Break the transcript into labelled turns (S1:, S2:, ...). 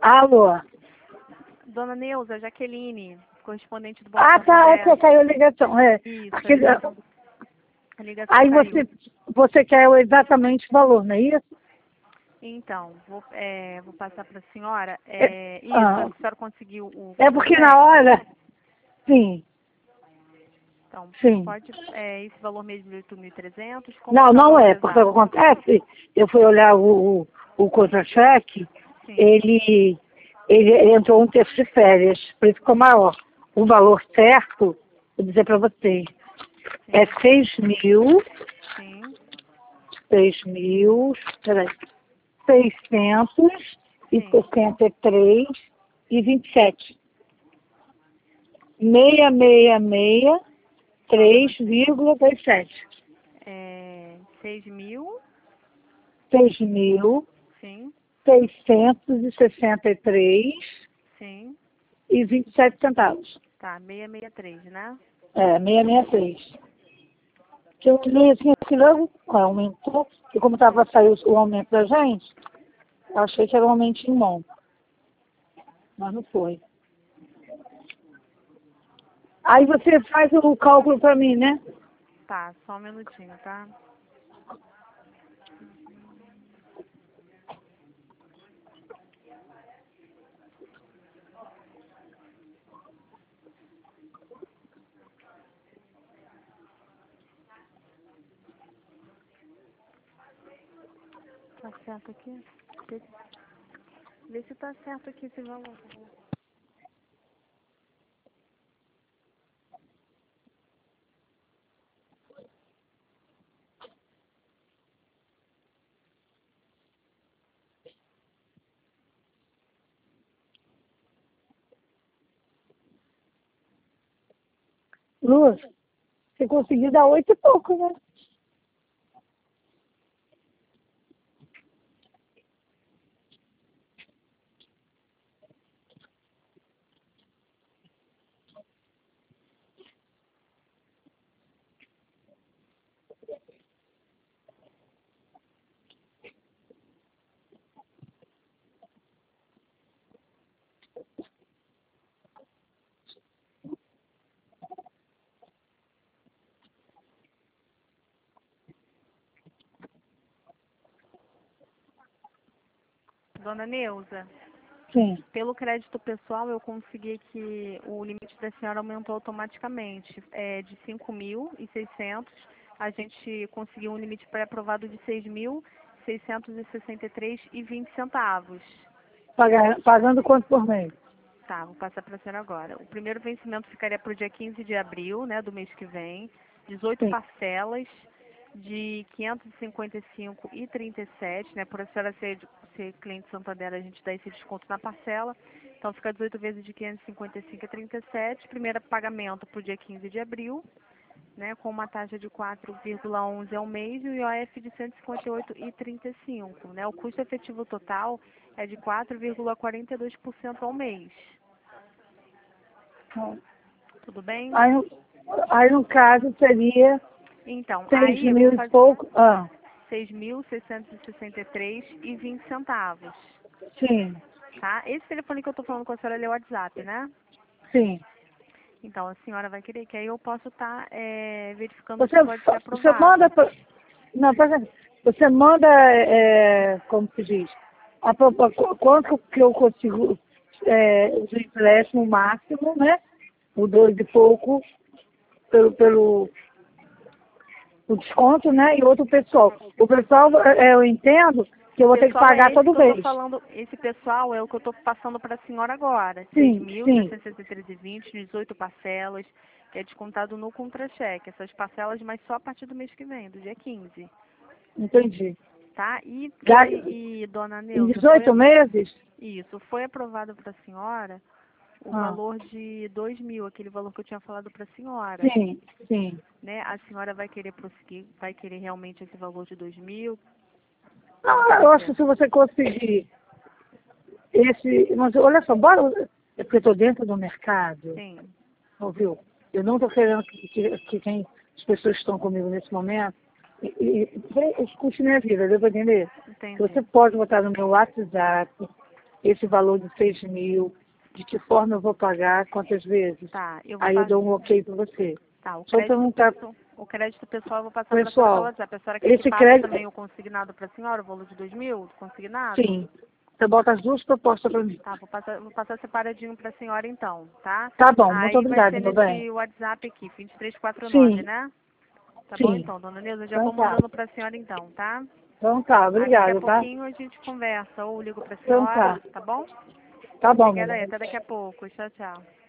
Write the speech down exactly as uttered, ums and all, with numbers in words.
S1: Alô?
S2: Dona Neuza, Jaqueline, correspondente do Banco
S1: Ah, tá,
S2: Santander.
S1: ok, caiu a ligação. É.
S2: Isso,
S1: Aquele-
S2: a ligação, a ligação
S1: Aí
S2: caiu.
S1: você, você quer exatamente o valor, não é isso?
S2: Então, vou, é, vou passar para a senhora. É, isso,
S1: ah.
S2: a senhora conseguiu o
S1: É porque
S2: contra-cheque?
S1: na hora... Sim,
S2: Então,
S1: sim.
S2: pode, é, esse valor mesmo de oito mil e trezentos? Como
S1: Não,
S2: está o
S1: não
S2: valor
S1: é, porque
S2: exato?
S1: acontece, eu fui olhar o, o, o contra-cheque,
S2: Sim.
S1: ele, ele entrou um terço de férias, por isso ficou maior. O valor certo, vou dizer para vocês,
S2: Sim.
S1: é seis mil,
S2: Sim.
S1: seis mil, peraí, seiscentos e
S2: Sim.
S1: sessenta e três e vinte e sete. Seiscentos e sessenta e seis, três vírgula vinte e sete.
S2: É, seis mil.
S1: seis mil
S2: Sim.
S1: seiscentos e sessenta e três
S2: Sim.
S1: e vinte e sete centavos.
S2: Tá, seiscentos e sessenta e três, né?
S1: É, seiscentos e sessenta e três. Que eu li assim, que logo aumentou, e como estava saindo o aumento da gente, eu achei que era um aumentinho bom. Mas não foi. Aí você faz o cálculo para mim, né?
S2: Tá, só um minutinho, tá? Tá certo aqui? Vê, vê se tá certo aqui esse valor.
S1: Luz, você conseguiu dar oito e pouco, né?
S2: Dona Neuza,
S1: Sim.
S2: pelo crédito pessoal eu consegui que o limite da senhora aumentou automaticamente. É, de cinco mil e seiscentos, a gente conseguiu um limite pré-aprovado de seis mil seiscentos e sessenta e três e vinte centavos.
S1: Pagar, pagando quanto por mês?
S2: Tá, vou passar para a senhora agora. O primeiro vencimento ficaria para o dia quinze de abril, né, do mês que vem. dezoito
S1: Sim.
S2: parcelas de quinhentos e cinquenta e cinco e trinta e sete, né? Por a senhora ser, ser cliente Santander, a gente dá esse desconto na parcela. Então fica dezoito vezes de quinhentos e cinquenta e cinco e trinta e sete. Primeiro pagamento para o dia quinze de abril, né, com uma taxa de quatro vírgula onze ao mês e o I O F de cento e cinquenta e oito e trinta e cinco, né? O custo efetivo total é de quatro vírgula quarenta e dois por cento ao mês. Tudo bem?
S1: Aí, no- aí no caso seria
S2: Então,
S1: seis
S2: aí eu vou
S1: mil e
S2: fazer
S1: pouco. Ah,
S2: seis mil seiscentos e sessenta e três e vinte centavos,
S1: sim,
S2: tá? Esse telefone que eu tô falando com a senhora é o WhatsApp, né?
S1: sim.
S2: Então, a senhora vai querer que aí eu posso estar verificando
S1: Você,
S2: se pode ser
S1: você manda,
S2: aprovado.
S1: pra- não, por exemplo, você manda, é, como se diz, a, pro- a- qu- quanto que eu consigo é, de empréstimo máximo, né? O dois e pouco pelo, pelo o desconto, né? E outro pessoal. O pessoal, é, eu entendo que eu vou ter que
S2: Pessoal,
S1: pagar
S2: é esse
S1: todo
S2: que eu tô
S1: mês.
S2: falando, esse pessoal é o que eu tô passando para a senhora agora.
S1: Sim, sim,
S2: seis mil seiscentos e sessenta e três e vinte, dezoito parcelas, que é descontado no contra-cheque. Essas parcelas, mas só a partir do mês que vem, do dia quinze,
S1: entendi.
S2: tá? E
S1: Já,
S2: foi, e dona
S1: em
S2: Neuza, foi
S1: dezoito meses?
S2: isso, foi aprovado para a senhora o
S1: Ah,
S2: valor de dois mil, aquele valor que eu tinha falado para a senhora,
S1: sim, sim.
S2: né? A senhora vai querer prosseguir, vai querer realmente esse valor de dois mil? Como que
S1: Ah,
S2: vai
S1: eu acho que
S2: ser?
S1: se você conseguir esse. Mas olha só, bora. É porque eu estou dentro do mercado,
S2: Sim,
S1: ouviu? Eu não estou querendo que, que, que quem, as pessoas que estão comigo nesse momento e, e, e escute minha vida, deu para entender? Se
S2: entendi.
S1: você pode botar no meu WhatsApp, esse valor de seis mil, de que forma eu vou pagar, quantas vezes.
S2: Tá, eu vou
S1: Aí eu
S2: passar.
S1: dou um ok para você.
S2: Tá, o
S1: Só
S2: crédito,
S1: perguntar,
S2: pessoal, o crédito pessoal eu vou passar para a senhora
S1: pessoal,
S2: pelo WhatsApp. A senhora quer que
S1: esse
S2: passe
S1: crédito,
S2: também o consignado para a senhora, o valor de dois mil, consignado?
S1: sim, você bota as duas propostas para mim.
S2: Tá, vou passar, vou passar separadinho para a senhora então, tá?
S1: Tá bom, muito
S2: Aí vai
S1: obrigada,
S2: ser
S1: meu bem.
S2: nesse WhatsApp aqui, vinte e três quarenta e nove,
S1: Sim,
S2: né? Tá bom
S1: sim.
S2: então, dona Neuza, eu já
S1: Então
S2: vou
S1: tá.
S2: mandando para a senhora então, tá?
S1: Então tá,
S2: Aí daqui a
S1: obrigada, tá?
S2: pouquinho a gente conversa, ou ligo para a
S1: Então
S2: senhora,
S1: tá.
S2: tá bom?
S1: Tá bom, meu
S2: Obrigada aí,
S1: bem.
S2: até daqui a pouco. Tchau, tchau.